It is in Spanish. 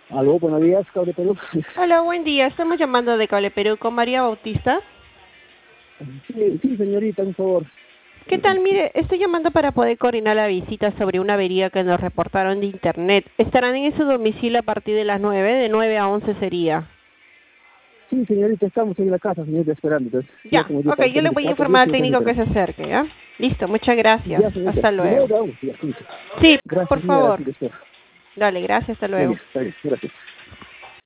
Aló, buenos días, Cable Perú. Hola, buen día. Estamos llamando de Cable Perú con María Bautista. Sí, señorita, un favor. ¿Qué tal? Mire, estoy llamando para poder coordinar la visita sobre una avería que nos reportaron de internet. Estarán en su domicilio a partir de las 9, de 9 a 11 sería. Sí, señorita, estamos en la casa, señorita, esperando. Entonces, ya Ya, como yo ok, para yo le tener voy a 4 informar días, al yo técnico que necesito. se acerque, ¿ya? Listo, muchas gracias. Ya, señorita, Hasta de luego. 9 a 11, ya, listo. Sí, por Gracias, señora, favor. así que espero. Dale, gracias, hasta Muy luego. bien, está bien, gracias.